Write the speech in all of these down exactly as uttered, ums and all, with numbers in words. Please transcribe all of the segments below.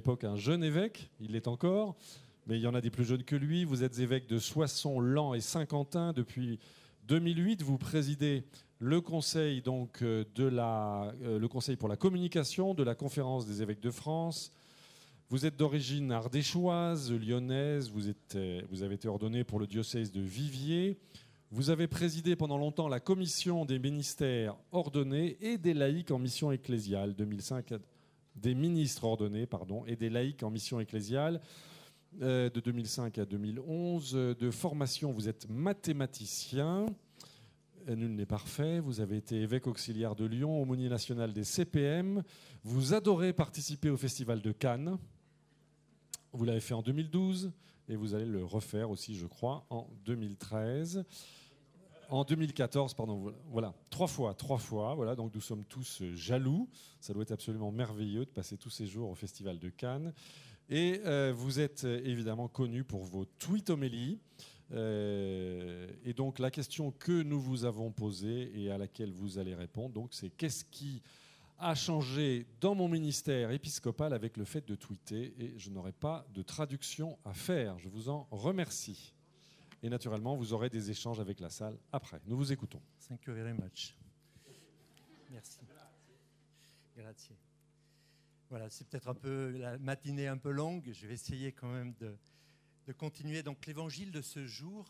l'époque un jeune évêque, il l'est encore, mais il y en a des plus jeunes que lui. Vous êtes évêque de Soissons, Laon et Saint-Quentin depuis deux mille huit. Vous présidez le conseil, donc, de la, euh, le conseil pour la communication de la Conférence des évêques de France. Vous êtes d'origine ardéchoise, lyonnaise, vous, êtes, vous avez été ordonné pour le diocèse de Viviers. Vous avez présidé pendant longtemps la commission des ministères ordonnés et des laïcs en mission ecclésiale, deux mille cinq, des ministres ordonnés pardon, et des laïcs en mission ecclésiale, euh, de deux mille cinq à deux mille onze. De formation, vous êtes mathématicien. Nul n'est parfait. Vous avez été évêque auxiliaire de Lyon, aumônier national des C P M. Vous adorez participer au Festival de Cannes. Vous l'avez fait en deux mille douze et vous allez le refaire aussi, je crois, en deux mille treize. En deux mille quatorze, pardon. Voilà, trois fois, trois fois. Voilà, donc nous sommes tous jaloux. Ça doit être absolument merveilleux de passer tous ces jours au Festival de Cannes. Et euh, vous êtes évidemment connu pour vos tweetomélies. Euh, et donc la question que nous vous avons posée et à laquelle vous allez répondre, donc, c'est qu'est-ce qui a changé dans mon ministère épiscopal avec le fait de tweeter, et je n'aurai pas de traduction à faire. Je vous en remercie. Et naturellement, vous aurez des échanges avec la salle après. Nous vous écoutons. Thank you very much. Merci. Grazie. Voilà, c'est peut-être un peu la matinée un peu longue. Je vais essayer quand même de, de continuer. Donc l'évangile de ce jour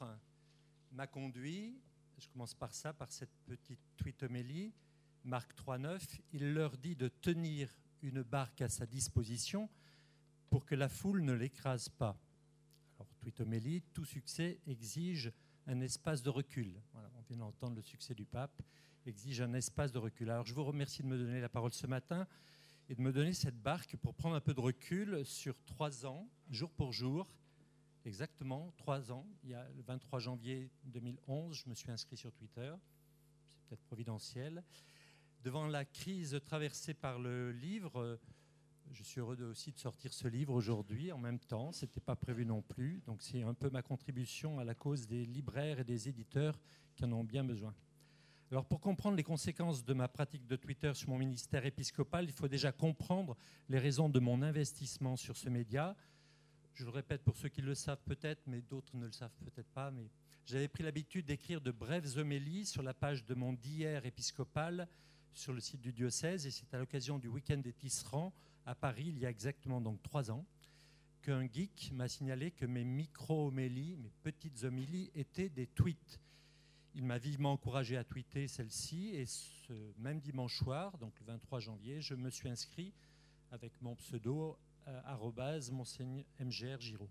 m'a conduit, je commence par ça, par cette petite tweetomélie. Marc trois neuf, il leur dit de tenir une barque à sa disposition pour que la foule ne l'écrase pas. Alors, tweetomélie, tout succès exige un espace de recul. Voilà, on vient d'entendre le succès du pape, exige un espace de recul. Alors, je vous remercie de me donner la parole ce matin et de me donner cette barque pour prendre un peu de recul sur trois ans, jour pour jour, exactement trois ans. Il y a le vingt-trois janvier deux mille onze, je me suis inscrit sur Twitter, c'est peut-être providentiel. Devant la crise traversée par le livre, je suis heureux de, aussi de sortir ce livre aujourd'hui en même temps. Ce n'était pas prévu non plus. Donc c'est un peu ma contribution à la cause des libraires et des éditeurs qui en ont bien besoin. Alors pour comprendre les conséquences de ma pratique de Twitter sur mon ministère épiscopal, il faut déjà comprendre les raisons de mon investissement sur ce média. Je le répète pour ceux qui le savent peut-être, mais d'autres ne le savent peut-être pas. Mais j'avais pris l'habitude d'écrire de brèves homélies sur la page de mon d'hier épiscopal sur le site du diocèse, et c'est à l'occasion du week-end des Tisserands à Paris, il y a exactement donc trois ans, qu'un geek m'a signalé que mes micro-homélies, mes petites homélies, étaient des tweets. Il m'a vivement encouragé à tweeter celle-ci, et ce même dimanche soir, donc le vingt-trois janvier, je me suis inscrit avec mon pseudo euh, arobase monseigneur M G R Giraud.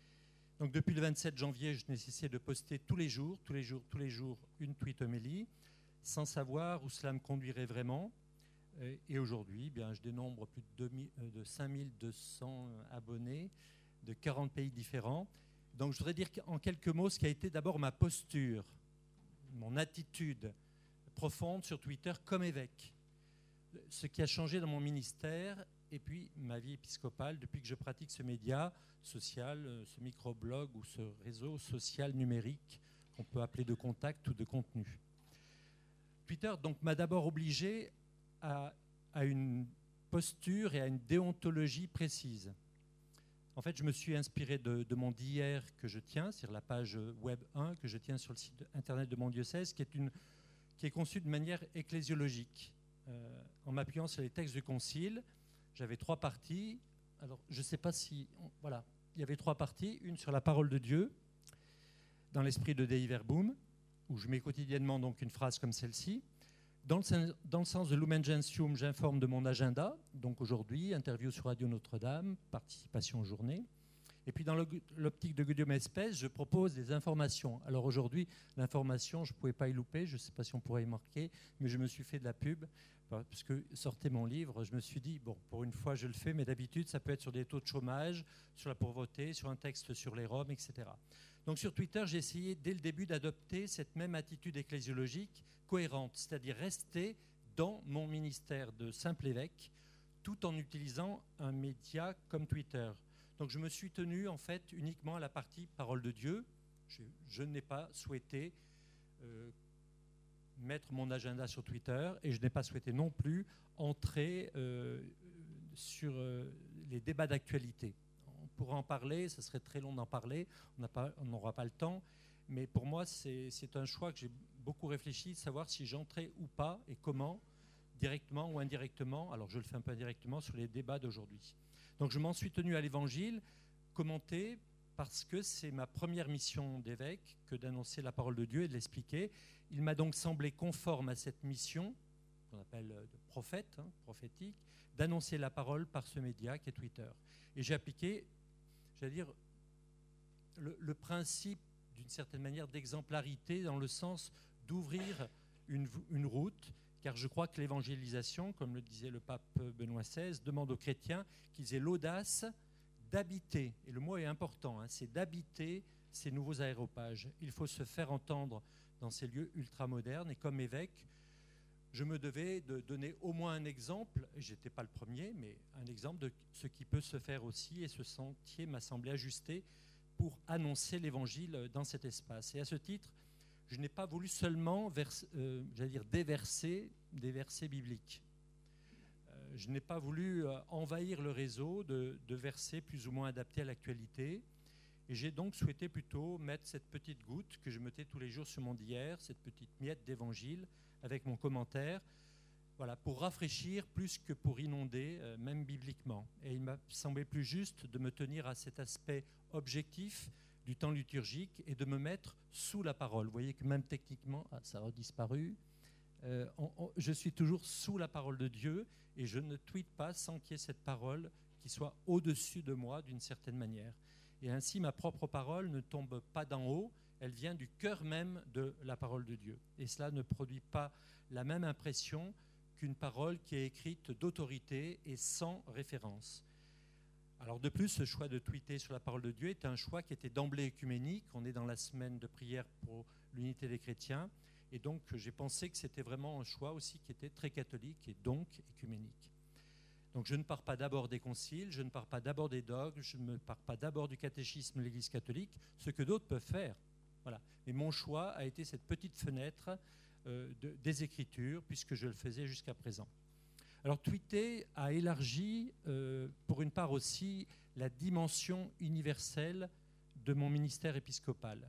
Donc depuis le vingt-sept janvier, je n'ai cessé de poster tous les jours, tous les jours, tous les jours, une tweet homélie, sans savoir où cela me conduirait vraiment. Et aujourd'hui, eh bien, je dénombre plus de cinq mille deux cents abonnés de quarante pays différents. Donc je voudrais dire en quelques mots ce qui a été d'abord ma posture, mon attitude profonde sur Twitter comme évêque. Ce qui a changé dans mon ministère et puis ma vie épiscopale depuis que je pratique ce média social, ce microblog ou ce réseau social numérique qu'on peut appeler de contact ou de contenu. Twitter donc m'a d'abord obligé à, à une posture et à une déontologie précise. En fait, je me suis inspiré de, de mon d'hier que je tiens, c'est-à-dire la page web un que je tiens sur le site internet de mon diocèse, qui est, une, qui est conçue de manière ecclésiologique. Euh, en m'appuyant sur les textes du concile, j'avais trois parties. Alors, je ne sais pas si... Voilà, il y avait trois parties. Une sur la parole de Dieu, dans l'esprit de Dei Verbum, où je mets quotidiennement donc une phrase comme celle-ci. Dans le, dans le sens de Lumen Gentium, j'informe de mon agenda. Donc aujourd'hui, interview sur Radio Notre-Dame, participation aux journées. Et puis dans l'optique de Gaudium et Spes, je propose des informations. Alors aujourd'hui, l'information, je ne pouvais pas y louper, je ne sais pas si on pourrait y marquer, mais je me suis fait de la pub, parce que sortait mon livre, je me suis dit, bon, pour une fois je le fais, mais d'habitude ça peut être sur des taux de chômage, sur la pauvreté, sur un texte sur les Roms, et cetera. Donc sur Twitter, j'ai essayé dès le début d'adopter cette même attitude ecclésiologique cohérente, c'est-à-dire rester dans mon ministère de simple évêque, tout en utilisant un média comme Twitter. Donc je me suis tenu en fait uniquement à la partie parole de Dieu. Je, je n'ai pas souhaité euh, mettre mon agenda sur Twitter et je n'ai pas souhaité non plus entrer euh, sur euh, les débats d'actualité. On pourrait en parler, ce serait très long d'en parler, on n'aura pas le temps, mais pour moi, c'est, c'est un choix que j'ai beaucoup réfléchi, de savoir si j'entrais ou pas, et comment, directement ou indirectement, alors je le fais un peu indirectement, sur les débats d'aujourd'hui. Donc je m'en suis tenu à l'Évangile, commenté, parce que c'est ma première mission d'évêque que d'annoncer la parole de Dieu et de l'expliquer. Il m'a donc semblé conforme à cette mission, qu'on appelle de prophète, hein, prophétique, d'annoncer la parole par ce média qui est Twitter. Et j'ai appliqué, j'allais dire, le, le principe d'une certaine manière d'exemplarité dans le sens d'ouvrir une, une route, car je crois que l'évangélisation, comme le disait le pape Benoît seize, demande aux chrétiens qu'ils aient l'audace d'habiter, et le mot est important, hein, c'est d'habiter ces nouveaux aéropages. Il faut se faire entendre dans ces lieux ultramodernes, et comme évêque, je me devais de donner au moins un exemple, et je n'étais pas le premier, mais un exemple de ce qui peut se faire aussi, et ce sentier m'a semblé ajusté pour annoncer l'évangile dans cet espace. Et à ce titre, je n'ai pas voulu seulement verse, euh, j'allais dire déverser des versets bibliques. Euh, je n'ai pas voulu euh, envahir le réseau de, de versets plus ou moins adaptés à l'actualité. Et j'ai donc souhaité plutôt mettre cette petite goutte que je mettais tous les jours sur mon d'hier, cette petite miette d'évangile, avec mon commentaire, voilà, pour rafraîchir plus que pour inonder, euh, même bibliquement. Et il m'a semblé plus juste de me tenir à cet aspect objectif du temps liturgique et de me mettre sous la parole. Vous voyez que même techniquement, ah, ça a disparu, euh, on, on, je suis toujours sous la parole de Dieu et je ne tweete pas sans qu'il y ait cette parole qui soit au-dessus de moi d'une certaine manière. Et ainsi, ma propre parole ne tombe pas d'en haut, elle vient du cœur même de la parole de Dieu. Et cela ne produit pas la même impression qu'une parole qui est écrite d'autorité et sans référence. Alors de plus, ce choix de tweeter sur la parole de Dieu était un choix qui était d'emblée œcuménique. On est dans la semaine de prière pour l'unité des chrétiens. Et donc j'ai pensé que c'était vraiment un choix aussi qui était très catholique et donc œcuménique. Donc je ne pars pas d'abord des conciles, je ne pars pas d'abord des dogmes, je ne pars pas d'abord du catéchisme de l'Église catholique, ce que d'autres peuvent faire. Voilà. Mais mon choix a été cette petite fenêtre euh, de, des Écritures, puisque je le faisais jusqu'à présent. Alors tweeter a élargi, euh, pour une part aussi, la dimension universelle de mon ministère épiscopal.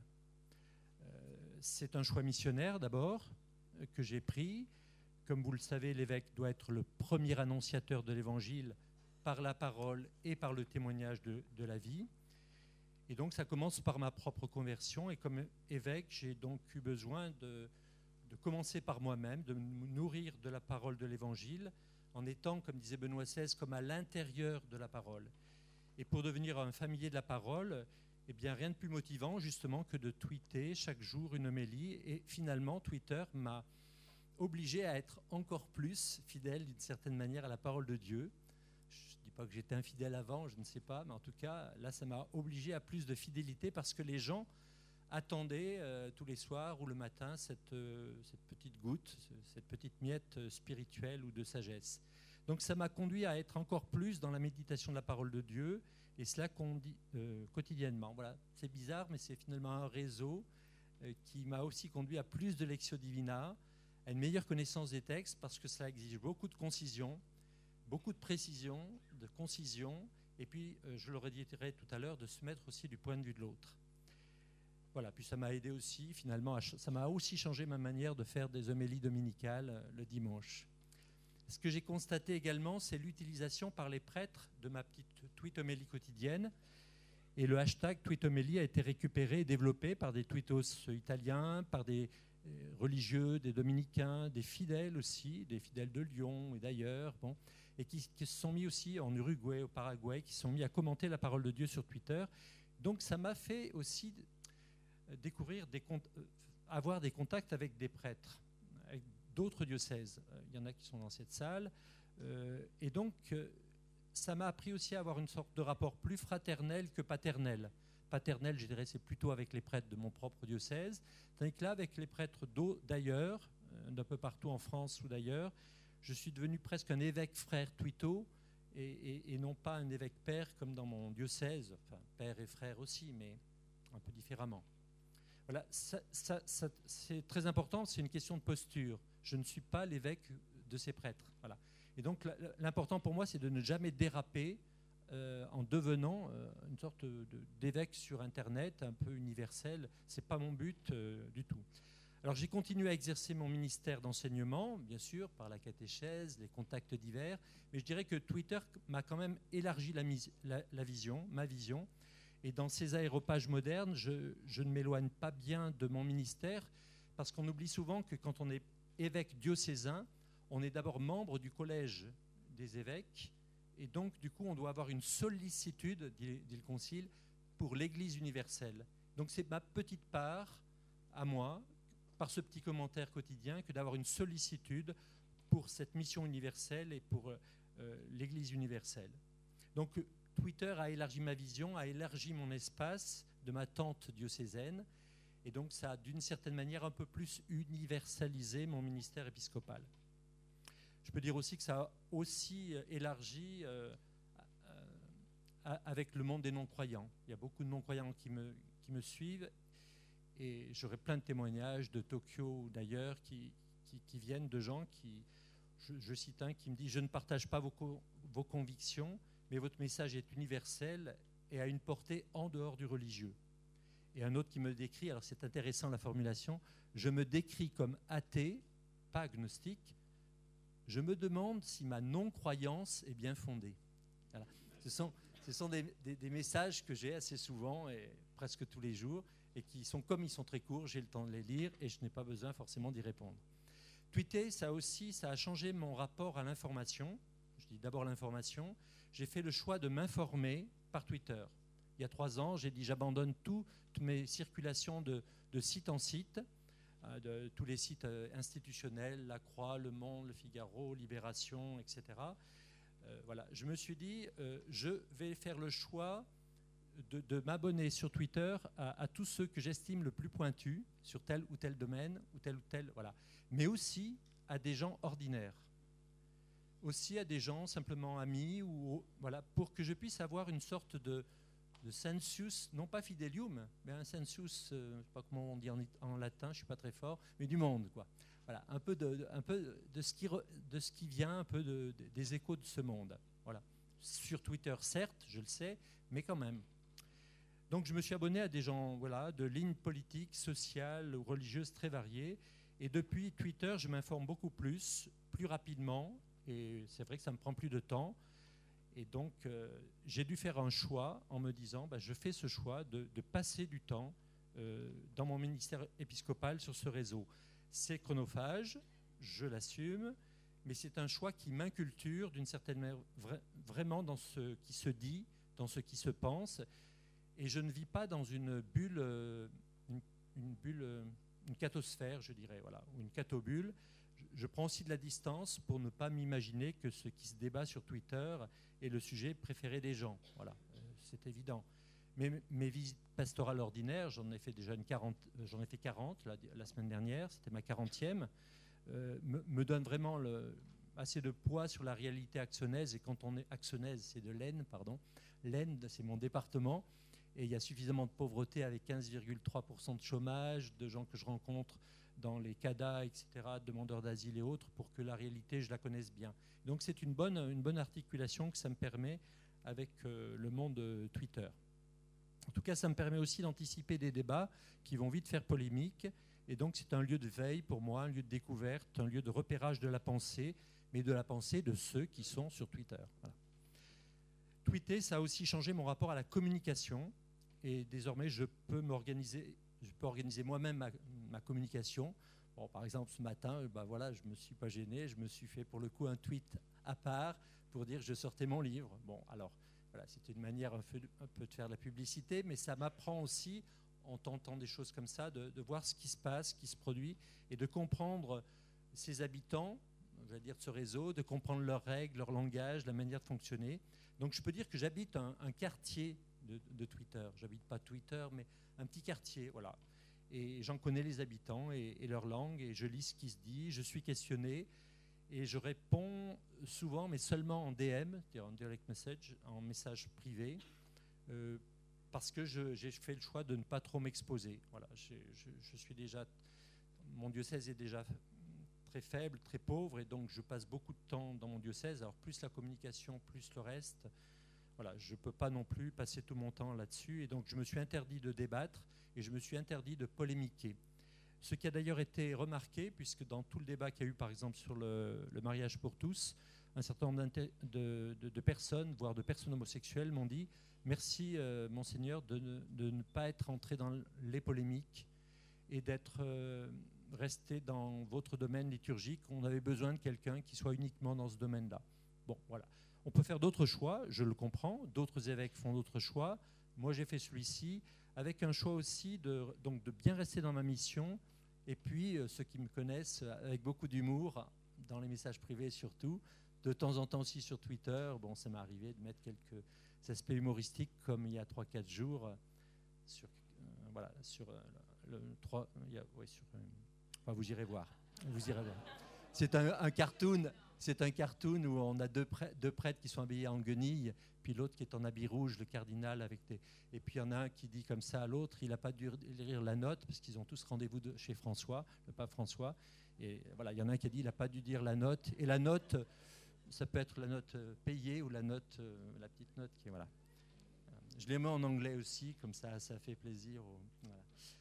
Euh, c'est un choix missionnaire d'abord, euh, que j'ai pris. Comme vous le savez, l'évêque doit être le premier annonciateur de l'Évangile par la parole et par le témoignage de, de la vie. Et donc ça commence par ma propre conversion. Et comme évêque, j'ai donc eu besoin de, de commencer par moi-même, de me nourrir de la parole de l'Évangile, en étant, comme disait Benoît seize, comme à l'intérieur de la parole. Et pour devenir un familier de la parole, eh bien, rien de plus motivant justement que de tweeter chaque jour une homélie. Et finalement, Twitter m'a obligé à être encore plus fidèle d'une certaine manière à la parole de Dieu. Je ne dis pas que j'étais infidèle avant, je ne sais pas, mais en tout cas, là, ça m'a obligé à plus de fidélité parce que les gens attendaient euh, tous les soirs ou le matin cette, euh, cette petite goutte, cette petite miette spirituelle ou de sagesse. Donc ça m'a conduit à être encore plus dans la méditation de la parole de Dieu, et cela condi- euh, quotidiennement. Voilà, c'est bizarre, mais c'est finalement un réseau euh, qui m'a aussi conduit à plus de lectio divina, à une meilleure connaissance des textes, parce que cela exige beaucoup de concision, beaucoup de précision, de concision, et puis, euh, je le redirai tout à l'heure, de se mettre aussi du point de vue de l'autre. Voilà, puis ça m'a aidé aussi, finalement, à, ça m'a aussi changé ma manière de faire des homélies dominicales euh, le dimanche. Ce que j'ai constaté également, c'est l'utilisation par les prêtres de ma petite tweet homélie quotidienne. Et le hashtag tweet homélie a été récupéré et développé par des tweetos italiens, par des religieux, des dominicains, des fidèles aussi, des fidèles de Lyon et d'ailleurs, bon, et qui, qui se sont mis aussi en Uruguay, au Paraguay, qui se sont mis à commenter la parole de Dieu sur Twitter. Donc ça m'a fait aussi découvrir, des, avoir des contacts avec des prêtres, avec d'autres diocèses. Il y en a qui sont dans cette salle. Et donc ça m'a appris aussi à avoir une sorte de rapport plus fraternel que paternel. Paternel, je dirais, c'est plutôt avec les prêtres de mon propre diocèse, tandis que là, avec les prêtres d'ailleurs, d'un peu partout en France ou d'ailleurs, je suis devenu presque un évêque frère twito et, et, et non pas un évêque père comme dans mon diocèse, enfin père et frère aussi, mais un peu différemment. Voilà, ça, ça, ça, c'est très important, c'est une question de posture. Je ne suis pas l'évêque de ces prêtres. Voilà. Et donc l'important pour moi, c'est de ne jamais déraper euh, en devenant euh, une sorte de, d'évêque sur Internet, un peu universel. Ce n'est pas mon but euh, du tout. Alors j'ai continué à exercer mon ministère d'enseignement, bien sûr, par la catéchèse, les contacts divers, mais je dirais que Twitter m'a quand même élargi la, mise, la, la vision, ma vision. Et dans ces aéropages modernes, je, je ne m'éloigne pas bien de mon ministère, parce qu'on oublie souvent que quand on est évêque diocésain, on est d'abord membre du collège des évêques, et donc du coup on doit avoir une sollicitude, dit, dit le Concile, pour l'Église universelle. Donc c'est ma petite part à moi, par ce petit commentaire quotidien, que d'avoir une sollicitude pour cette mission universelle et pour euh, l'Église universelle. Donc Twitter a élargi ma vision, a élargi mon espace de ma tente diocésaine, et donc ça a d'une certaine manière un peu plus universalisé mon ministère épiscopal. Je peux dire aussi que ça a aussi élargi euh, euh, avec le monde des non-croyants. Il y a beaucoup de non-croyants qui me, qui me suivent, et j'aurai plein de témoignages de Tokyo ou d'ailleurs qui, qui, qui viennent de gens qui, je, je cite un qui me dit « Je ne partage pas vos, co- vos convictions, mais votre message est universel et a une portée en dehors du religieux. » Et un autre qui me décrit, alors c'est intéressant la formulation, « Je me décris comme athée, pas agnostique, je me demande si ma non-croyance est bien fondée. » Voilà. Ce sont, ce sont des, des, des messages que j'ai assez souvent et presque tous les jours, et qui sont, comme ils sont très courts, j'ai le temps de les lire et je n'ai pas besoin forcément d'y répondre. Tweeter, ça aussi, ça a changé mon rapport à l'information. Je dis d'abord l'information. J'ai fait le choix de m'informer par Twitter. Il y a trois ans, j'ai dit j'abandonne tout, toutes mes circulations de, de site en site, euh, de tous les sites euh, institutionnels, La Croix, Le Monde, Le Figaro, Libération, et cetera. Euh, voilà, je me suis dit, euh, je vais faire le choix De, de m'abonner sur Twitter à, à tous ceux que j'estime le plus pointus sur tel ou tel domaine, ou tel ou tel, voilà. Mais aussi à des gens ordinaires. Aussi à des gens simplement amis, ou, voilà, pour que je puisse avoir une sorte de, de sensus, non pas fidelium, mais un sensus, euh, je ne sais pas comment on dit en, en latin, je ne suis pas très fort, mais du monde, quoi. Voilà, un peu de, de, un peu de, ce qui re, de ce qui vient, un peu de, de, des échos de ce monde. Voilà. Sur Twitter, certes, je le sais, mais quand même. Donc je me suis abonné à des gens, voilà, de lignes politiques, sociales ou religieuses très variées. Et depuis Twitter, je m'informe beaucoup plus, plus rapidement. Et c'est vrai que ça me prend plus de temps. Et donc euh, j'ai dû faire un choix en me disant, bah, je fais ce choix de, de passer du temps euh, dans mon ministère épiscopal sur ce réseau. C'est chronophage, je l'assume, mais c'est un choix qui m'inculture d'une certaine manière vra- vraiment dans ce qui se dit, dans ce qui se pense. Et je ne vis pas dans une bulle, une, une bulle, une cathosphère, je dirais, voilà, ou une cathobulle. Je, je prends aussi de la distance pour ne pas m'imaginer que ce qui se débat sur Twitter est le sujet préféré des gens. Voilà, c'est évident. Mais mes visites pastorales ordinaires, j'en ai fait déjà une quarante, j'en ai fait quarante la, la semaine dernière, c'était ma quarantième, euh, me, me donnent vraiment le, assez de poids sur la réalité axonaise. Et quand on est axonaise, c'est de l'Aisne, pardon. L'Aisne, c'est mon département. Et il y a suffisamment de pauvreté avec quinze virgule trois pour cent de chômage, de gens que je rencontre dans les C A D A, et cetera, demandeurs d'asile et autres, pour que la réalité, je la connaisse bien. Donc c'est une bonne, une bonne articulation que ça me permet avec euh, le monde euh, Twitter. En tout cas, ça me permet aussi d'anticiper des débats qui vont vite faire polémique. Et donc c'est un lieu de veille pour moi, un lieu de découverte, un lieu de repérage de la pensée, mais de la pensée de ceux qui sont sur Twitter. Voilà. Tweeter, ça a aussi changé mon rapport à la communication. Et désormais, je peux m'organiser, je peux organiser moi-même ma, ma communication. Bon, par exemple, ce matin, ben voilà, je ne me suis pas gêné, je me suis fait pour le coup un tweet à part pour dire que je sortais mon livre. Bon, alors, voilà, c'était une manière un peu, un peu de faire de la publicité, mais ça m'apprend aussi, en tentant des choses comme ça, de, de voir ce qui se passe, ce qui se produit, et de comprendre ses habitants, je vais dire de ce réseau, de comprendre leurs règles, leur langage, la manière de fonctionner. Donc je peux dire que j'habite un, un quartier de, de Twitter. J'habite pas Twitter, mais un petit quartier, voilà. Et j'en connais les habitants et, et leur langue, et je lis ce qui se dit, je suis questionné, et je réponds souvent, mais seulement en D M, c'est-à-dire en direct message, en message privé, euh, parce que je, j'ai fait le choix de ne pas trop m'exposer. Voilà, je, je, je suis déjà, mon diocèse est déjà très faible, très pauvre, et donc je passe beaucoup de temps dans mon diocèse. Alors plus la communication, plus le reste, voilà, je ne peux pas non plus passer tout mon temps là-dessus. Et donc, je me suis interdit de débattre et je me suis interdit de polémiquer. Ce qui a d'ailleurs été remarqué, puisque dans tout le débat qu'il y a eu, par exemple, sur le, le mariage pour tous, un certain nombre de, de, de personnes, voire de personnes homosexuelles, m'ont dit « Merci, euh, monseigneur, de ne, de ne pas être entré dans les polémiques et d'être euh, resté dans votre domaine liturgique. On avait besoin de quelqu'un qui soit uniquement dans ce domaine-là. » Bon, voilà. On peut faire d'autres choix, je le comprends. D'autres évêques font d'autres choix. Moi, j'ai fait celui-ci, avec un choix aussi de, donc de bien rester dans ma mission. Et puis, euh, ceux qui me connaissent, avec beaucoup d'humour, dans les messages privés surtout, de temps en temps aussi sur Twitter. Bon, ça m'est arrivé de mettre quelques aspects humoristiques, comme il y a trois quatre jours, euh, sur, euh, voilà, sur euh, le trois, il y a, ouais, sur, euh, enfin, vous irez voir. Vous irez voir. C'est un, un cartoon. C'est un cartoon où on a deux prêtres, deux prêtres qui sont habillés en guenilles, puis l'autre qui est en habit rouge, le cardinal, avec des... Et puis il y en a un qui dit comme ça à l'autre, il n'a pas dû lire la note, parce qu'ils ont tous rendez-vous de, chez François, le pape François. Et voilà, il y en a un qui a dit il n'a pas dû dire la note. Et la note, ça peut être la note payée ou la note, la petite note qui est... Voilà. Je les mets en anglais aussi, comme ça, ça fait plaisir. Au, voilà.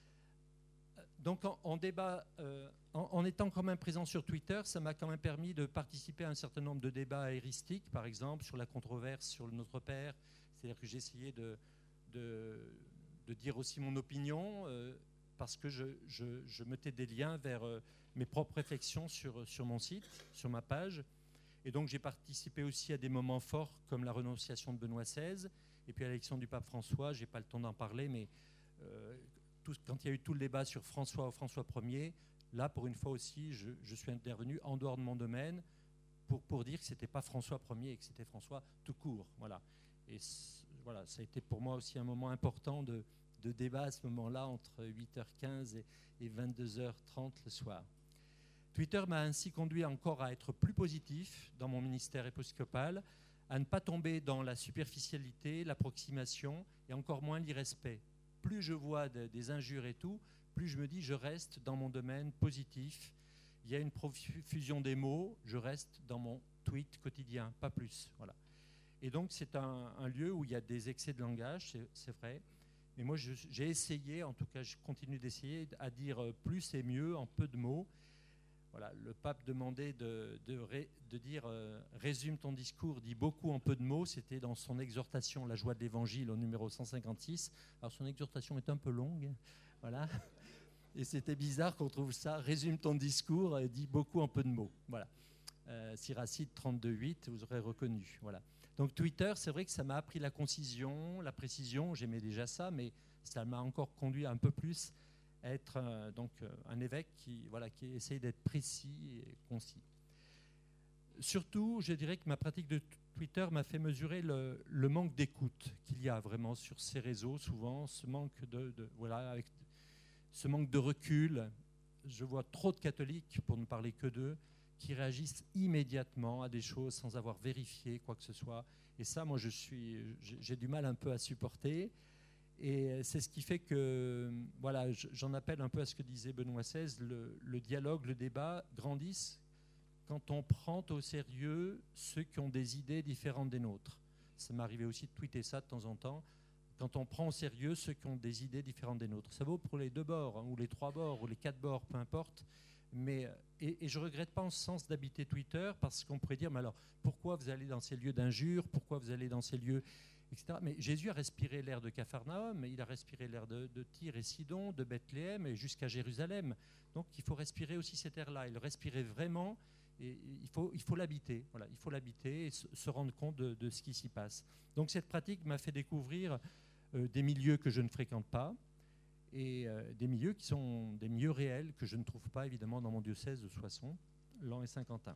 Donc en, en débat, euh, en, en étant quand même présent sur Twitter, ça m'a quand même permis de participer à un certain nombre de débats héristiques, par exemple sur la controverse sur le Notre Père. C'est-à-dire que j'ai essayé de, de, de dire aussi mon opinion, euh, parce que je, je, je mettais des liens vers euh, mes propres réflexions sur, sur mon site, sur ma page. Et donc j'ai participé aussi à des moments forts comme la renonciation de Benoît seize, et puis à l'élection du pape François. Je n'ai pas le temps d'en parler, mais... Euh, Tout, quand il y a eu tout le débat sur François ou François Ier, là, pour une fois aussi, je, je suis intervenu en dehors de mon domaine pour, pour dire que ce n'était pas François Ier et que c'était François tout court. Voilà. Et voilà, ça a été pour moi aussi un moment important de, de débat à ce moment-là, entre huit heures quinze et, et vingt-deux heures trente le soir. Twitter m'a ainsi conduit encore à être plus positif dans mon ministère épiscopal, à ne pas tomber dans la superficialité, l'approximation et encore moins l'irrespect. Plus je vois de, des injures et tout, plus je me dis je reste dans mon domaine positif. Il y a une profusion des mots, je reste dans mon tweet quotidien, pas plus. Voilà. Et donc c'est un, un lieu où il y a des excès de langage, c'est, c'est vrai. Mais moi je, j'ai essayé, en tout cas je continue d'essayer, à dire plus et mieux en peu de mots. Voilà, le pape demandait de, de, ré, de dire euh, « résume ton discours, dis beaucoup en peu de mots ». C'était dans son exhortation « La joie de l'Évangile » au numéro cent cinquante-six. Alors son exhortation est un peu longue, voilà. Et c'était bizarre qu'on trouve ça « résume ton discours, dis beaucoup en peu de mots ». Voilà. Euh, Siracide trente-deux huit, vous aurez reconnu. Voilà. Donc Twitter, c'est vrai que ça m'a appris la concision, la précision, j'aimais déjà ça, mais ça m'a encore conduit un peu plus être euh, donc, euh, un évêque qui, voilà, qui essaye d'être précis et concis. Surtout, je dirais que ma pratique de Twitter m'a fait mesurer le, le manque d'écoute qu'il y a vraiment sur ces réseaux, souvent, ce manque de, de, voilà, avec ce manque de recul. Je vois trop de catholiques, pour ne parler que d'eux, qui réagissent immédiatement à des choses sans avoir vérifié quoi que ce soit. Et ça, moi, je suis, j'ai du mal un peu à supporter. Et c'est ce qui fait que, voilà, j'en appelle un peu à ce que disait Benoît seize, le, le dialogue, le débat grandissent quand on prend au sérieux ceux qui ont des idées différentes des nôtres. Ça m'est arrivé aussi de tweeter ça de temps en temps. Quand on prend au sérieux ceux qui ont des idées différentes des nôtres. Ça vaut pour les deux bords, hein, ou les trois bords, ou les quatre bords, peu importe. Mais, et, et je ne regrette pas en ce sens d'habiter Twitter, parce qu'on pourrait dire, mais alors, pourquoi vous allez dans ces lieux d'injures, pourquoi vous allez dans ces lieux... et cetera. Mais Jésus a respiré l'air de Capharnaüm, il a respiré l'air de, de Tyr et Sidon, de Bethléem et jusqu'à Jérusalem. Donc il faut respirer aussi cet air-là. Il le respirait vraiment et il faut, il faut l'habiter. Voilà, il faut l'habiter et se, se rendre compte de, de ce qui s'y passe. Donc cette pratique m'a fait découvrir euh, des milieux que je ne fréquente pas et euh, des milieux qui sont des milieux réels que je ne trouve pas évidemment dans mon diocèse de Soissons, Laon et Saint-Quentin.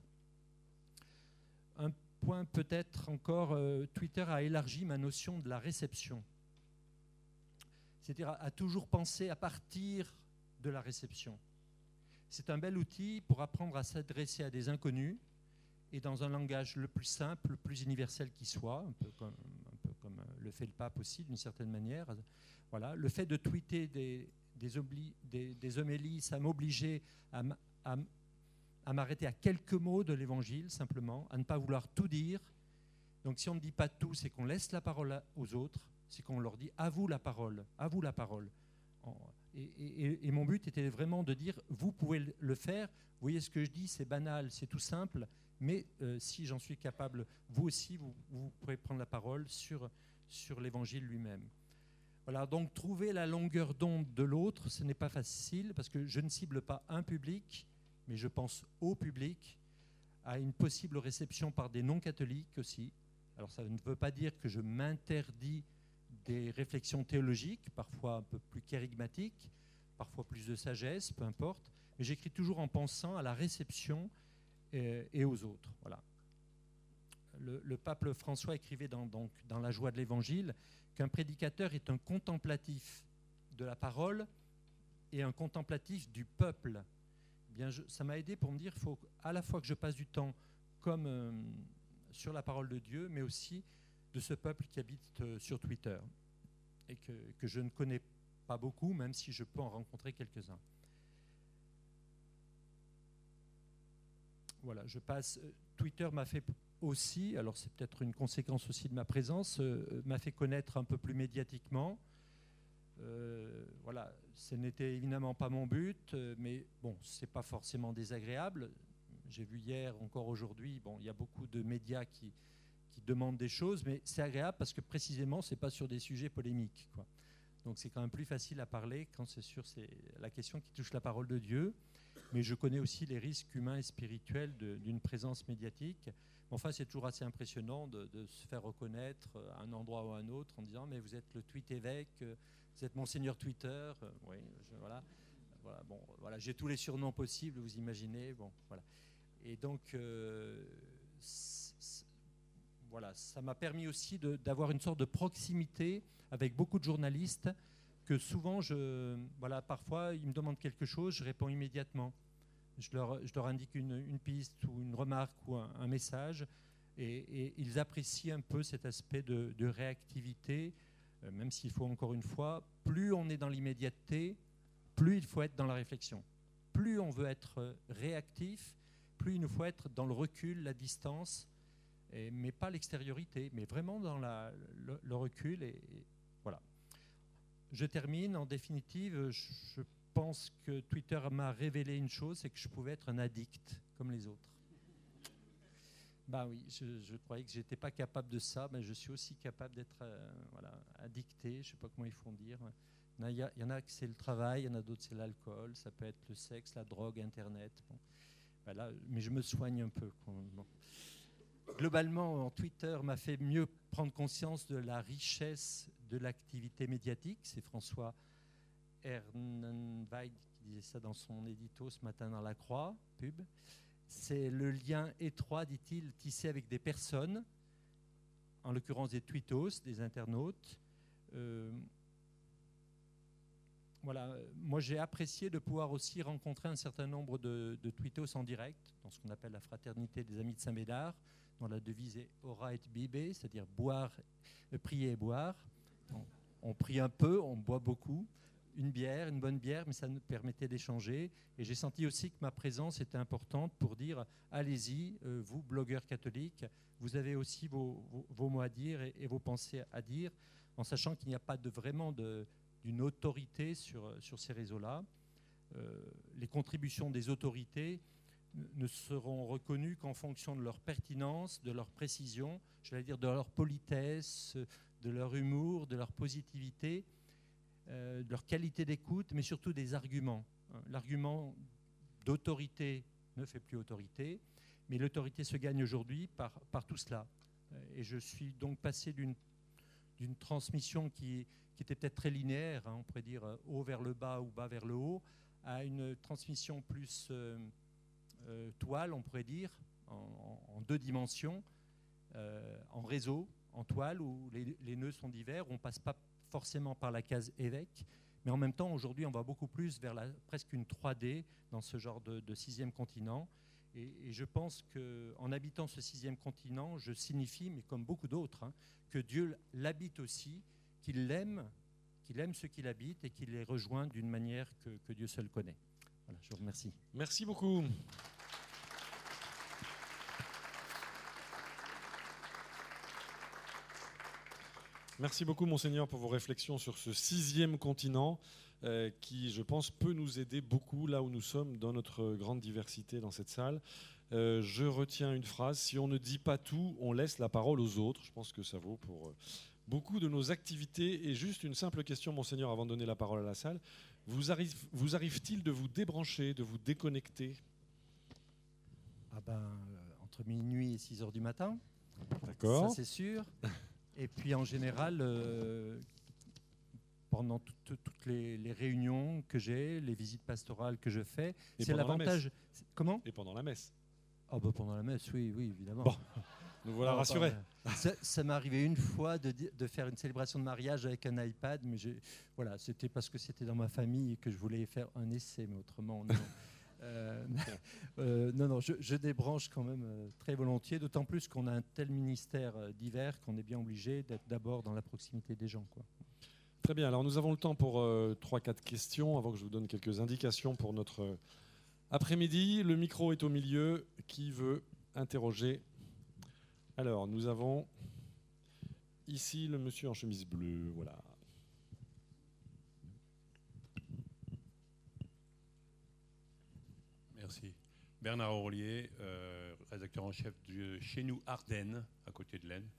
Un point peut-être encore, euh, Twitter a élargi ma notion de la réception. C'est-à-dire à, à toujours penser à partir de la réception. C'est un bel outil pour apprendre à s'adresser à des inconnus et dans un langage le plus simple, le plus universel qui soit, un peu comme, un peu comme le fait le pape aussi d'une certaine manière. Voilà. Le fait de tweeter des, des, obli, des, des homélies, ça m'obligeait à, à à m'arrêter à quelques mots de l'Évangile, simplement, à ne pas vouloir tout dire, Donc si on ne dit pas tout, c'est qu'on laisse la parole aux autres, c'est qu'on leur dit à vous la parole, à vous la parole. Et, et, et mon but était vraiment de dire, vous pouvez le faire, vous voyez ce que je dis, c'est banal, c'est tout simple, mais euh, si j'en suis capable, vous aussi, vous, vous pourrez prendre la parole sur, sur l'évangile lui-même. Voilà, donc trouver la longueur d'onde de l'autre, ce n'est pas facile, parce que je ne cible pas un public, mais je pense au public, à une possible réception par des non-catholiques aussi. Alors ça ne veut pas dire que je m'interdis des réflexions théologiques, parfois un peu plus kérigmatiques, parfois plus de sagesse, peu importe, mais j'écris toujours en pensant à la réception et, et aux autres. Voilà. Le, le pape François écrivait dans, donc, dans La joie de l'Évangile qu'un prédicateur est un contemplatif de la parole et un contemplatif du peuple. Eh bien, je, ça m'a aidé pour me dire qu'il faut à la fois que je passe du temps comme euh, sur la parole de Dieu, mais aussi de ce peuple qui habite euh, sur Twitter et que, que je ne connais pas beaucoup, même si je peux en rencontrer quelques-uns. Voilà, je passe. Twitter m'a fait aussi, alors c'est peut-être une conséquence aussi de ma présence, euh, m'a fait connaître un peu plus médiatiquement. Euh, voilà, ce n'était évidemment pas mon but, euh, mais bon, c'est pas forcément désagréable. J'ai vu hier, encore aujourd'hui, bon, il y a beaucoup de médias qui, qui demandent des choses, mais c'est agréable parce que précisément, c'est pas sur des sujets polémiques, quoi. Donc c'est quand même plus facile à parler quand c'est sur c'est la question qui touche la parole de Dieu. Mais je connais aussi les risques humains et spirituels de, d'une présence médiatique. Enfin, c'est toujours assez impressionnant de, de se faire reconnaître à un endroit ou à un autre en disant « mais vous êtes le tweet évêque, vous êtes monseigneur Twitter ». Oui, je, voilà. Voilà, bon, voilà, j'ai tous les surnoms possibles, vous imaginez. Bon, voilà. Et donc, euh, c- c- voilà, ça m'a permis aussi de, d'avoir une sorte de proximité avec beaucoup de journalistes que souvent, je, voilà, parfois, ils me demandent quelque chose, je réponds immédiatement. Je leur, je leur indique une, une piste ou une remarque ou un, un message et, et ils apprécient un peu cet aspect de, de réactivité, euh, même s'il faut encore une fois, plus on est dans l'immédiateté, plus il faut être dans la réflexion. Plus on veut être réactif, plus il nous faut être dans le recul, la distance, et, mais pas l'extériorité, mais vraiment dans la, le, le recul. Et, et voilà. Je termine. En définitive, je, je pense que Twitter m'a révélé une chose, c'est que je pouvais être un addict comme les autres. Ben oui, je, je croyais que je n'étais pas capable de ça, mais je suis aussi capable d'être euh, voilà, addicté, je ne sais pas comment il faut dire. Il y, a, il y en a que c'est le travail, il y en a d'autres c'est l'alcool, ça peut être le sexe, la drogue, Internet. Bon. Ben là, mais je me soigne un peu. Bon. Globalement, Twitter m'a fait mieux prendre conscience de la richesse de l'activité médiatique. C'est François Ehrenweid qui disait ça dans son édito ce matin dans La Croix, pub. C'est le lien étroit, dit-il, tissé avec des personnes, en l'occurrence des tweetos, des internautes. Euh, voilà. Moi, j'ai apprécié de pouvoir aussi rencontrer un certain nombre de, de tweetos en direct, dans ce qu'on appelle la fraternité des amis de Saint-Médard, dont la devise est Ora et Bibe, c'est-à-dire boire, euh, prier et boire. On, on prie un peu, on boit beaucoup. Une bière, une bonne bière, mais ça nous permettait d'échanger. Et j'ai senti aussi que ma présence était importante pour dire allez-y, euh, vous, blogueurs catholiques, vous avez aussi vos, vos, vos mots à dire et, et vos pensées à dire, en sachant qu'il n'y a pas de, vraiment de, d'une autorité sur, sur ces réseaux-là. Euh, les contributions des autorités ne seront reconnues qu'en fonction de leur pertinence, de leur précision, j'allais dire de leur politesse, de leur humour, de leur positivité, euh, de leur qualité d'écoute, mais surtout des arguments. L'argument d'autorité ne fait plus autorité, mais l'autorité se gagne aujourd'hui par, par tout cela. Et je suis donc passé d'une, d'une transmission qui, qui était peut-être très linéaire, hein, on pourrait dire haut vers le bas ou bas vers le haut, à une transmission plus euh, euh, toile, on pourrait dire, en, en, en deux dimensions, euh, en réseau, en toile, où les, les nœuds sont divers, où on ne passe pas forcément par la case évêque, mais en même temps, aujourd'hui, on va beaucoup plus vers la, presque une trois D dans ce genre de, de sixième continent. Et, et je pense qu'en habitant ce sixième continent, je signifie, mais comme beaucoup d'autres, hein, que Dieu l'habite aussi, qu'il l'aime, qu'il aime ceux qui l'habitent et qu'il les rejoint d'une manière que, que Dieu seul connaît. Voilà, je vous remercie. Merci beaucoup. Merci beaucoup, Monseigneur, pour vos réflexions sur ce sixième continent euh, qui, je pense, peut nous aider beaucoup là où nous sommes dans notre grande diversité dans cette salle. Euh, je retiens une phrase, si on ne dit pas tout, on laisse la parole aux autres. Je pense que ça vaut pour euh, beaucoup de nos activités. Et juste une simple question, Monseigneur, avant de donner la parole à la salle. Vous, arrive, vous arrive-t-il de vous débrancher, de vous déconnecter ? Ah ben, euh, entre minuit et six heures du matin, D'accord. ça c'est sûr. Et puis en général, euh, pendant tout- tout- toutes les, les réunions que j'ai, les visites pastorales que je fais, Et c'est pendant la l'avantage. c'est- Comment Et pendant la messe. Ah ben pendant la messe, oui, oui, évidemment. Bon, nous voilà Non, rassurés. bah, ça ça m'est arrivé une fois de, di- de faire une célébration de mariage avec un iPad, mais j'ai- voilà, c'était parce que c'était dans ma famille et que je voulais faire un essai, mais autrement, non. Euh, euh, non, non, je, je débranche quand même euh, très volontiers, d'autant plus qu'on a un tel ministère euh, divers qu'on est bien obligé d'être d'abord dans la proximité des gens, quoi. Très bien, alors nous avons le temps pour euh, trois quatre questions avant que je vous donne quelques indications pour notre euh, après-midi. Le micro est au milieu. Qui veut interroger ? Alors, nous avons ici le monsieur en chemise bleue. Voilà. Merci. Bernard Aurlier, euh, rédacteur en chef de Chez nous Ardennes, à côté de l'Aisne.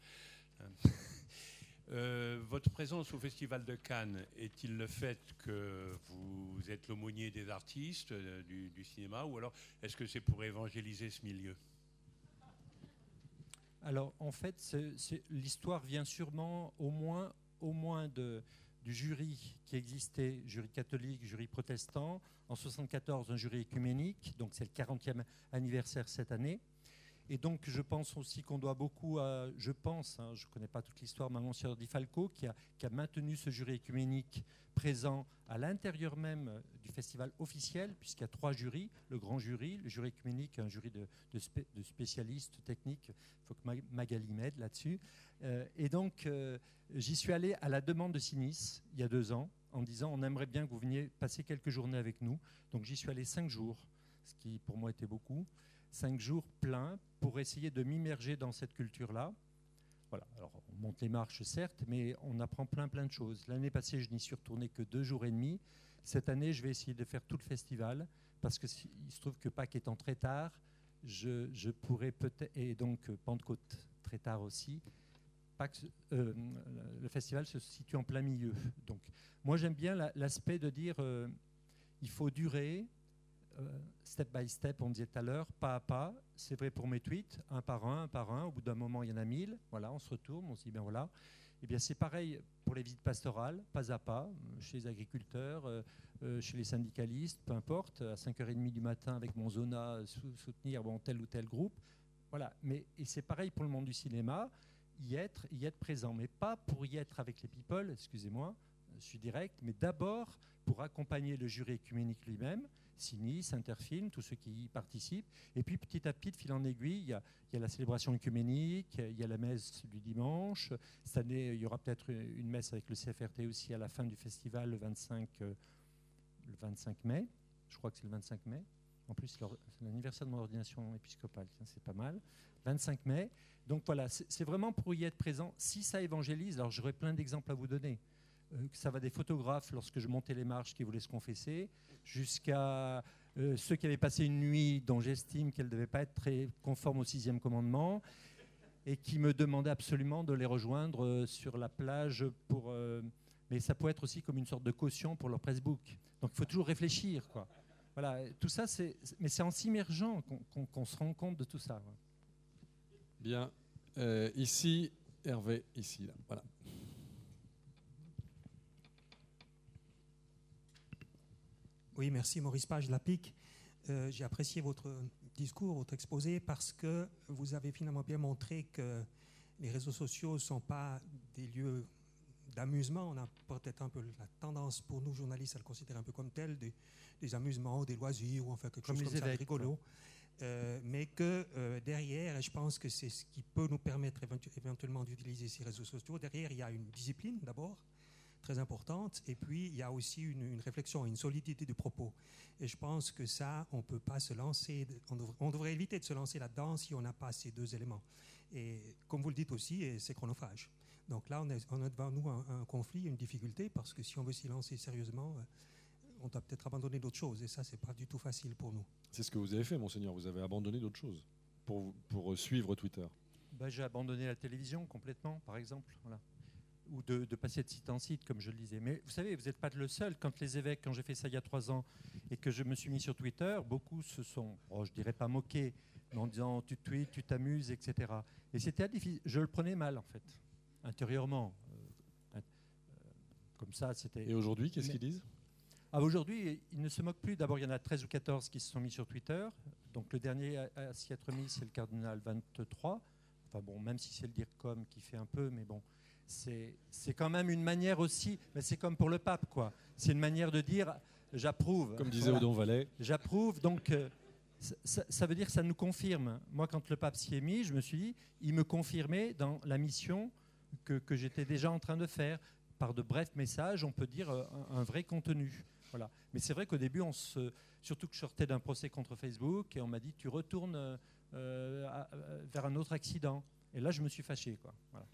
Euh, votre présence au Festival de Cannes est-il le fait que vous êtes l'aumônier des artistes euh, du, du cinéma, ou alors est-ce que c'est pour évangéliser ce milieu ? Alors, en fait, c'est- c'est- l'histoire vient sûrement au moins, au moins de, du jury qui existait, jury catholique, jury protestant. En soixante-quatorze, un jury écuménique, donc c'est le quarantième anniversaire cette année. Et donc, je pense aussi qu'on doit beaucoup à, je pense, hein, je ne connais pas toute l'histoire, mais à Monsignor Di Falco, qui a, qui a maintenu ce jury écuménique présent à l'intérieur même du festival officiel, puisqu'il y a trois jurys, le grand jury, le jury écuménique, un jury de, de, spé- de spécialistes techniques, il faut que Ma- Magali m'aide là-dessus. Euh, et donc, euh, j'y suis allé à la demande de Sinis, il y a deux ans, en disant, on aimerait bien que vous veniez passer quelques journées avec nous. Donc, j'y suis allé cinq jours, ce qui pour moi était beaucoup. Cinq jours pleins pour essayer de m'immerger dans cette culture-là. Voilà. Alors, on monte les marches, certes, mais on apprend plein, plein de choses. L'année passée, je n'y suis retourné que deux jours et demi. Cette année, je vais essayer de faire tout le festival, parce qu'il se trouve que Pâques étant très tard, je, je pourrais peut-être, et donc Pentecôte très tard aussi, Pâques, euh, le festival se situe en plein milieu. Donc, moi, j'aime bien la, l'aspect de dire, euh, il faut durer, euh, step by step, on disait tout à l'heure, pas à pas. C'est vrai pour mes tweets, un par un, un par un. Au bout d'un moment, il y en a mille. Voilà, on se retourne, on se dit, ben voilà. Eh bien, c'est pareil pour les visites pastorales, pas à pas, chez les agriculteurs, euh, euh, chez les syndicalistes, peu importe, à cinq heures trente du matin avec mon Zona, sou- soutenir bon, tel ou tel groupe. Voilà. Mais, et c'est pareil pour le monde du cinéma, y être, y être présent, mais pas pour y être avec les people, excusez-moi, je suis direct, mais d'abord pour accompagner le jury écuménique lui-même, Sinis, Interfilm, tous ceux qui y participent. Et puis petit à petit, de fil en aiguille, il y a, il y a la célébration écuménique, il y a la messe du dimanche. Cette année, il y aura peut-être une messe avec le C F R T aussi à la fin du festival le vingt-cinq, euh, le vingt-cinq mai. Je crois que c'est le vingt-cinq mai. En plus, c'est leur- c'est l'anniversaire de mon ordination épiscopale, tiens, c'est pas mal. vingt-cinq mai. Donc voilà, c'est c'est vraiment pour y être présent. Si ça évangélise, alors j'aurais plein d'exemples à vous donner. Euh, ça va des photographes lorsque je montais les marches qui voulaient se confesser, jusqu'à euh, ceux qui avaient passé une nuit dont j'estime qu'elle ne devait pas être très conforme au sixième commandement et qui me demandaient absolument de les rejoindre euh, sur la plage pour... euh, mais ça peut être aussi comme une sorte de caution pour leur pressbook. Donc il faut toujours réfléchir, quoi. Voilà, tout ça, c'est, mais c'est en s'immergeant qu'on, qu'on, qu'on se rend compte de tout ça. Ouais. Bien. Euh, ici, Hervé, ici, là. Voilà. Oui, merci Maurice Page, La Pique. Euh, j'ai apprécié votre discours, votre exposé, parce que vous avez finalement bien montré que les réseaux sociaux ne sont pas des lieux d'amusement. On a peut-être un peu la tendance, pour nous journalistes, à le considérer un peu comme tel, des, des amusements, des loisirs, ou enfin quelque Comme chose les comme ça, évêques, rigolo. Euh, mais que euh, derrière, et je pense que c'est ce qui peut nous permettre éventu- éventuellement d'utiliser ces réseaux sociaux, derrière il y a une discipline d'abord, très importante, et puis il y a aussi une, une réflexion, une solidité du propos. Et je pense que ça, on ne peut pas se lancer, on devrait, on devrait éviter de se lancer là-dedans si on n'a pas ces deux éléments. Et comme vous le dites aussi, c'est chronophage. Donc là, on, est, on a devant nous un, un conflit, une difficulté, parce que si on veut s'y lancer sérieusement, euh, on doit peut-être abandonner d'autres choses. Et ça, c'est pas du tout facile pour nous. C'est ce que vous avez fait, monseigneur. Vous avez abandonné d'autres choses pour, pour suivre Twitter. Ben, j'ai abandonné la télévision complètement, par exemple. Voilà. Ou de, de passer de site en site, comme je le disais. Mais vous savez, vous n'êtes pas le seul. Quand les évêques, quand j'ai fait ça il y a trois ans, et que je me suis mis sur Twitter, beaucoup se sont, oh, je dirais pas moqués, mais en disant tu tweets, tu t'amuses, et cetera. Et c'était difficile. Je le prenais mal, en fait, intérieurement. Euh, euh, comme ça, c'était... Et aujourd'hui, qu'est-ce mais, qu'ils disent? ah, aujourd'hui, ils ne se moquent plus. D'abord, il y en a treize ou quatorze qui se sont mis sur Twitter. Donc le dernier à, à s'y être mis, c'est le cardinal vingt-trois. Enfin bon, même si c'est le dire comme qui fait un peu, mais bon. C'est, c'est quand même une manière aussi, mais c'est comme pour le pape, quoi. C'est une manière de dire j'approuve. Comme disait voilà. Odon Vallet. J'approuve, donc euh, ça, ça veut dire que ça nous confirme. Moi, quand le pape s'y est mis, je me suis dit, il me confirmait dans la mission que, que j'étais déjà en train de faire. Par de brefs messages, on peut dire un, un vrai contenu. Voilà. Mais c'est vrai qu'au début, on se, surtout que je sortais d'un procès contre Facebook, et on m'a dit, tu retournes euh, à, à, vers un autre accident. Et là, je me suis fâché, quoi. Voilà.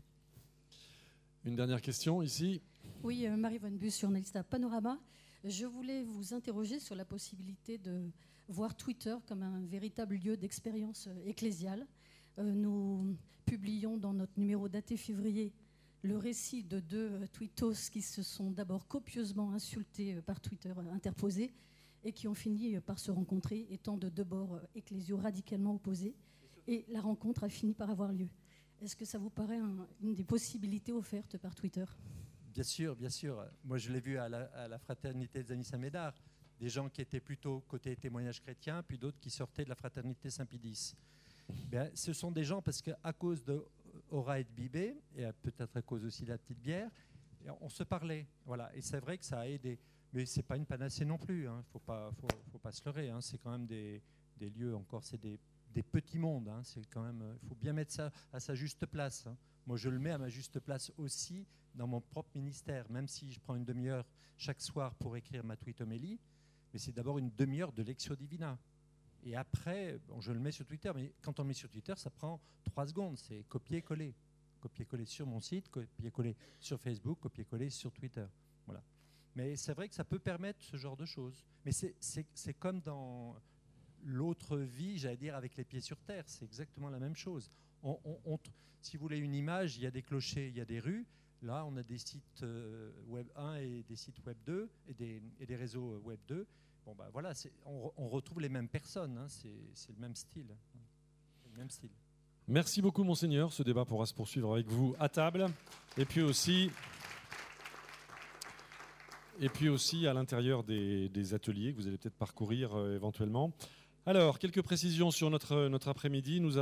Une dernière question ici. Oui, euh, Marie-Vonne Bus, journaliste à Panorama. Je voulais vous interroger sur la possibilité de voir Twitter comme un véritable lieu d'expérience euh, ecclésiale. Euh, nous publions dans notre numéro daté février le récit de deux euh, tweetos qui se sont d'abord copieusement insultés euh, par Twitter euh, interposé et qui ont fini euh, par se rencontrer, étant de deux bords euh, ecclésiaux radicalement opposés. Et la rencontre a fini par avoir lieu. Est-ce que ça vous paraît un, une des possibilités offertes par Twitter? Bien sûr, bien sûr. Moi, je l'ai vu à la, à la Fraternité des Amis Saint-Médard. Des gens qui étaient plutôt côté témoignage chrétien, puis d'autres qui sortaient de la Fraternité Saint-Pédis. Bien, ce sont des gens, parce qu'à cause de Aura et de Bibé, et peut-être à cause aussi de la petite bière, on se parlait. Voilà. Et c'est vrai que ça a aidé. Mais ce n'est pas une panacée non plus. Il hein. ne faut pas, faut, faut pas se leurrer. Hein. C'est quand même des, des lieux, encore, c'est des des petits mondes, hein. C'est quand même, il faut bien mettre ça à sa juste place. Hein. Moi, je le mets à ma juste place aussi dans mon propre ministère, même si je prends une demi-heure chaque soir pour écrire ma tweet homélie, mais c'est d'abord une demi-heure de Lectio Divina. Et après, bon, je le mets sur Twitter, mais quand on le met sur Twitter, ça prend trois secondes, c'est copier-coller. Copier-coller sur mon site, copier-coller sur Facebook, copier-coller sur Twitter. Voilà. Mais c'est vrai que ça peut permettre ce genre de choses. Mais c'est, c'est, c'est comme dans l'autre vie, j'allais dire, avec les pieds sur terre, c'est exactement la même chose. On, on, on, si vous voulez une image, il y a des clochers, il y a des rues. Là, on a des sites euh, web un et des sites web deux et des, et des réseaux web deux. Bon, bah, voilà, c'est, on, on retrouve les mêmes personnes, hein, c'est, c'est le même style. Le même style. Merci beaucoup, monseigneur. Ce débat pourra se poursuivre avec vous à table. Et puis aussi... Et puis aussi à l'intérieur des, des ateliers que vous allez peut-être parcourir euh, éventuellement. Alors, quelques précisions sur notre, notre après-midi. Nous avons